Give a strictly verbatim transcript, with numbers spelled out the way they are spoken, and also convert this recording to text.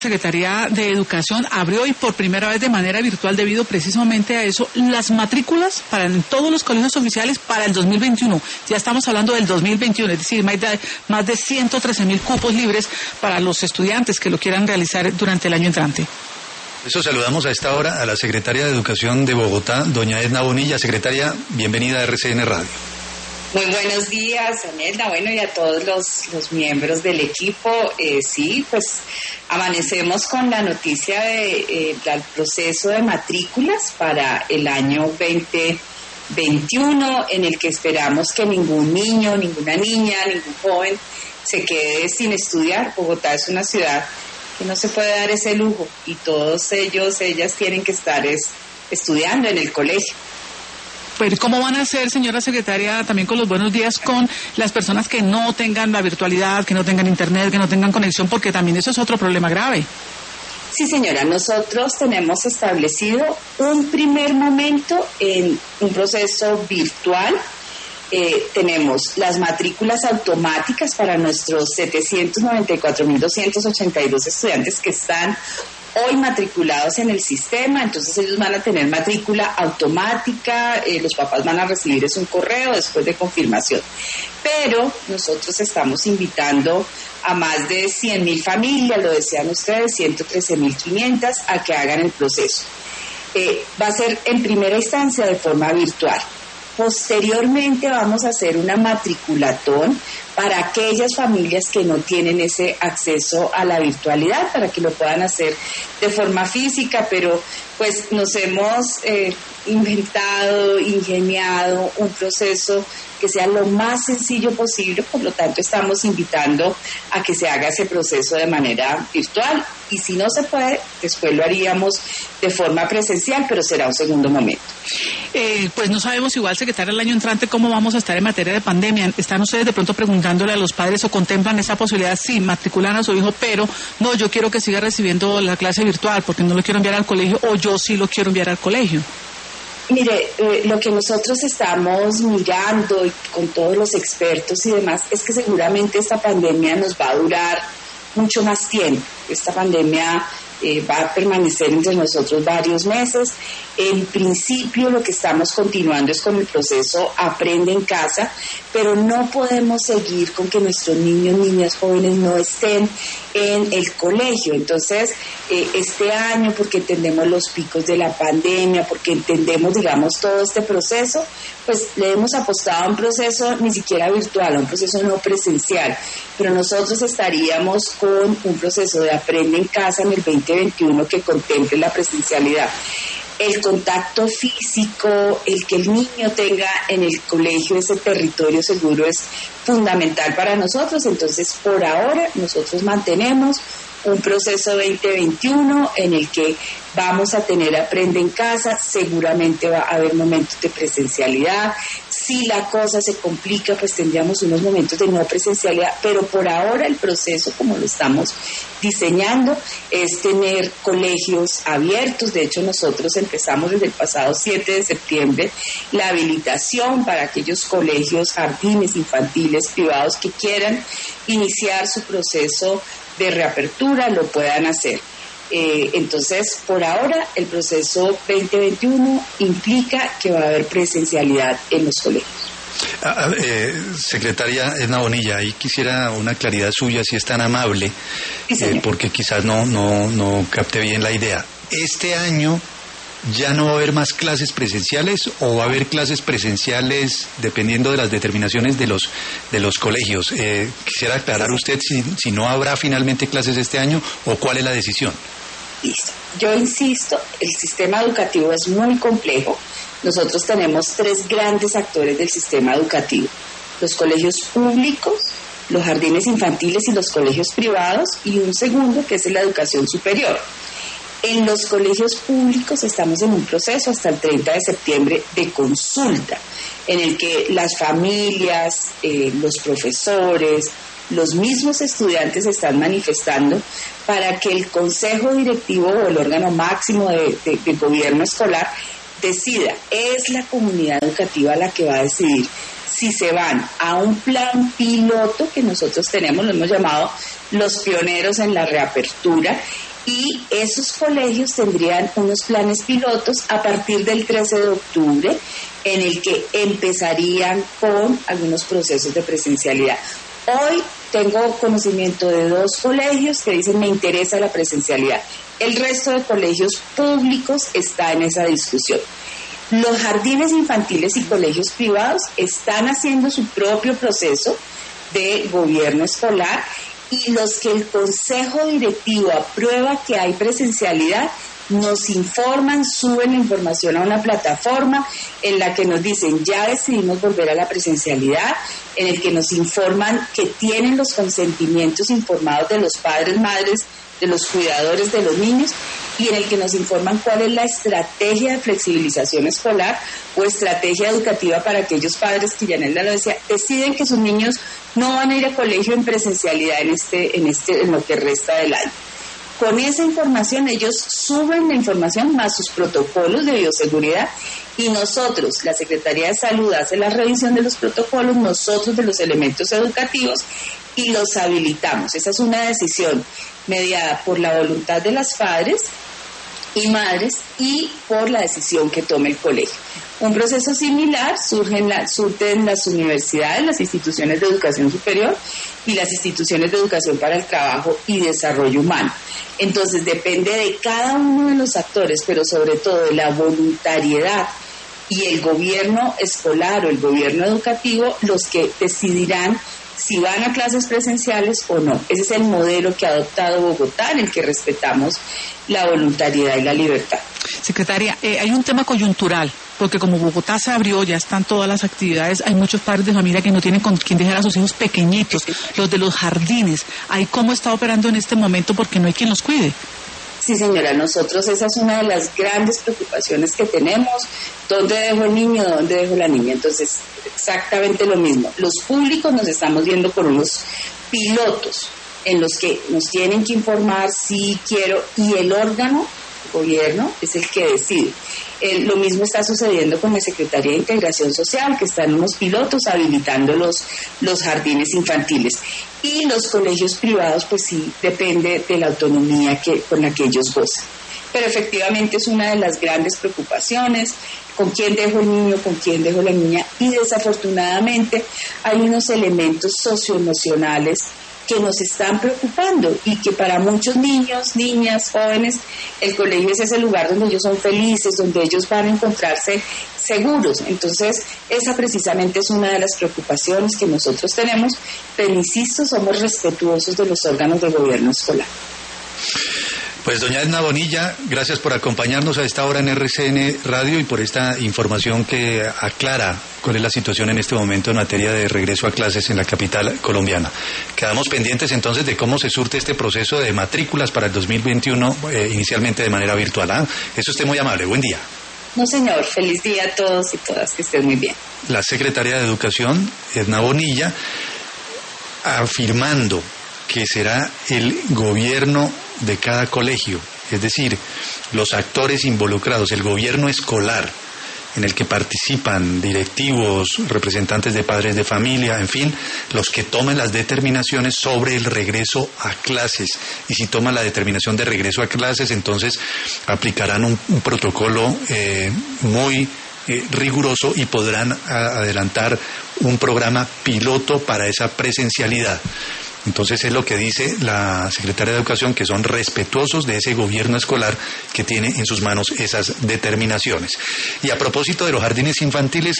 Secretaría de Educación abrió hoy por primera vez de manera virtual debido precisamente a eso las matrículas para en todos los colegios oficiales para el dos mil veintiuno. Ya estamos hablando del dos mil veintiuno, es decir, más de, más de ciento trece mil cupos libres para los estudiantes que lo quieran realizar durante el año entrante. Eso saludamos a esta hora a la Secretaria de Educación de Bogotá, doña Edna Bonilla. Secretaria, bienvenida a R C N Radio. Muy buenos días, Edna, bueno, y a todos los, los miembros del equipo. Eh, sí, pues amanecemos con la noticia de, eh, del proceso de matrículas para el año veinte veintiuno, en el que esperamos que ningún niño, ninguna niña, ningún joven se quede sin estudiar. Bogotá es una ciudad que no se puede dar ese lujo y todos ellos, ellas tienen que estar es, estudiando en el colegio. Pero ¿cómo van a hacer, señora secretaria, también con los buenos días con las personas que no tengan la virtualidad, que no tengan internet, que no tengan conexión? Porque también eso es otro problema grave. Sí, señora, nosotros tenemos establecido un primer momento en un proceso virtual. Eh, tenemos las matrículas automáticas para nuestros setecientos noventa y cuatro mil doscientos ochenta y dos estudiantes que están hoy matriculados en el sistema. Entonces ellos van a tener matrícula automática, eh, los papás van a recibir es un correo después de confirmación. Pero nosotros estamos invitando a más de cien mil familias, lo decían ustedes, ciento trece mil quinientas, a que hagan el proceso. Eh, va a ser en primera instancia de forma virtual. Posteriormente vamos a hacer una matriculatón para aquellas familias que no tienen ese acceso a la virtualidad, para que lo puedan hacer de forma física, pero pues nos hemos eh, inventado, ingeniado un proceso que sea lo más sencillo posible, por lo tanto estamos invitando a que se haga ese proceso de manera virtual, y si no se puede, después lo haríamos de forma presencial, pero será un segundo momento. Eh, pues no sabemos igual, secretaria, el año entrante cómo vamos a estar en materia de pandemia. ¿Están ustedes de pronto preguntándole a los padres o contemplan esa posibilidad? Sí, matriculan a su hijo, pero no, yo quiero que siga recibiendo la clase virtual porque no lo quiero enviar al colegio, o yo sí lo quiero enviar al colegio. Mire, eh, lo que nosotros estamos mirando y con todos los expertos y demás es que seguramente esta pandemia nos va a durar mucho más tiempo. Esta pandemia eh, va a permanecer entre nosotros varios meses. En principio lo que estamos continuando es con el proceso Aprende en Casa, pero no podemos seguir con que nuestros niños, niñas, jóvenes no estén en el colegio. Entonces, eh, este año, porque entendemos los picos de la pandemia, porque entendemos, digamos, todo este proceso, pues le hemos apostado a un proceso ni siquiera virtual, a un proceso no presencial, pero nosotros estaríamos con un proceso de Aprende en Casa en el veinte veintiuno que contemple la presencialidad. El contacto físico, el que el niño tenga en el colegio ese territorio seguro es fundamental para nosotros. Entonces, por ahora, nosotros mantenemos un proceso veinte veintiuno en el que vamos a tener Aprende en Casa. Seguramente va a haber momentos de presencialidad. Si la cosa se complica, pues tendríamos unos momentos de no presencialidad, pero por ahora el proceso, como lo estamos diseñando, es tener colegios abiertos. De hecho, nosotros empezamos desde el pasado siete de septiembre la habilitación para aquellos colegios, jardines infantiles privados que quieran iniciar su proceso de reapertura, lo puedan hacer. Eh, entonces, por ahora, el proceso veinte veintiuno implica que va a haber presencialidad en los colegios. Ah, eh, secretaria Edna Bonilla, ahí quisiera una claridad suya, si es tan amable, sí, eh, porque quizás no, no, no capte bien la idea. Este año ¿ya no va a haber más clases presenciales o va a haber clases presenciales dependiendo de las determinaciones de los de los colegios? Eh, quisiera aclarar usted si, si no habrá finalmente clases este año o cuál es la decisión. Listo. Yo insisto, el sistema educativo es muy complejo. Nosotros tenemos tres grandes actores del sistema educativo: los colegios públicos, los jardines infantiles y los colegios privados, y un segundo que es la educación superior. En los colegios públicos estamos en un proceso hasta el treinta de septiembre de consulta, en el que las familias, eh, los profesores, los mismos estudiantes están manifestando para que el consejo directivo o el órgano máximo de, de, de gobierno escolar decida. Es la comunidad educativa la que va a decidir si se van a un plan piloto que nosotros tenemos, lo hemos llamado los pioneros en la reapertura, y esos colegios tendrían unos planes pilotos a partir del trece de octubre, en el que empezarían con algunos procesos de presencialidad. Hoy tengo conocimiento de dos colegios que dicen me interesa la presencialidad. El resto de colegios públicos está en esa discusión. Los jardines infantiles y colegios privados están haciendo su propio proceso de gobierno escolar, y los que el consejo directivo aprueba que hay presencialidad nos informan, suben la información a una plataforma en la que nos dicen ya decidimos volver a la presencialidad, en el que nos informan que tienen los consentimientos informados de los padres, madres, de los cuidadores de los niños, y en el que nos informan cuál es la estrategia de flexibilización escolar o estrategia educativa para aquellos padres que Yanelda lo decía, deciden que sus niños no van a ir a colegio en presencialidad en este, en este, en lo que resta del año. Con esa información ellos suben la información más sus protocolos de bioseguridad, y nosotros, la Secretaría de Salud, hace la revisión de los protocolos, nosotros de los elementos educativos, y los habilitamos. Esa es una decisión mediada por la voluntad de las padres y madres y por la decisión que tome el colegio. Un proceso similar surge en la, surge en las universidades, las instituciones de educación superior y las instituciones de educación para el trabajo y desarrollo humano. Entonces depende de cada uno de los actores, pero sobre todo de la voluntariedad y el gobierno escolar o el gobierno educativo, los que decidirán si van a clases presenciales o no. Ese es el modelo que ha adoptado Bogotá, en el que respetamos la voluntariedad y la libertad. Secretaria, eh, hay un tema coyuntural, porque como Bogotá se abrió, ya están todas las actividades, hay muchos padres de familia que no tienen con quién dejar a sus hijos pequeñitos, los de los jardines. ¿Ahí cómo está operando en este momento? Porque no hay quien los cuide. Sí, señora, nosotros esa es una de las grandes preocupaciones que tenemos. ¿Dónde dejo el niño? ¿Dónde dejo la niña? Entonces, exactamente lo mismo. Los públicos nos estamos viendo con unos pilotos en los que nos tienen que informar si quiero, y el órgano, gobierno, es el que decide. Eh, lo mismo está sucediendo con la Secretaría de Integración Social, que están unos pilotos habilitando los, los jardines infantiles. Y los colegios privados, pues sí, depende de la autonomía que, con la que ellos gozan. Pero efectivamente es una de las grandes preocupaciones, con quién dejo el niño, con quién dejo la niña, y desafortunadamente hay unos elementos socioemocionales que nos están preocupando, y que para muchos niños, niñas, jóvenes, el colegio es ese lugar donde ellos son felices, donde ellos van a encontrarse seguros. Entonces, esa precisamente es una de las preocupaciones que nosotros tenemos, pero insisto, somos respetuosos de los órganos de gobierno escolar. Pues doña Edna Bonilla, gracias por acompañarnos a esta hora en R C N Radio y por esta información que aclara cuál es la situación en este momento en materia de regreso a clases en la capital colombiana. Quedamos pendientes entonces de cómo se surte este proceso de matrículas para el dos mil veintiuno, eh, inicialmente de manera virtual. ¿Ah? Es usted muy amable, buen día. No, señor, feliz día a todos y todas, que estén muy bien. La secretaria de Educación, Edna Bonilla, afirmando que será el gobierno de cada colegio, es decir, los actores involucrados, el gobierno escolar, en el que participan directivos, representantes de padres de familia, en fin, los que tomen las determinaciones sobre el regreso a clases. Y si toman la determinación de regreso a clases, entonces aplicarán un, un protocolo eh, muy eh, riguroso y podrán a, adelantar un programa piloto para esa presencialidad. Entonces es lo que dice la secretaria de Educación, que son respetuosos de ese gobierno escolar que tiene en sus manos esas determinaciones. Y a propósito de los jardines infantiles,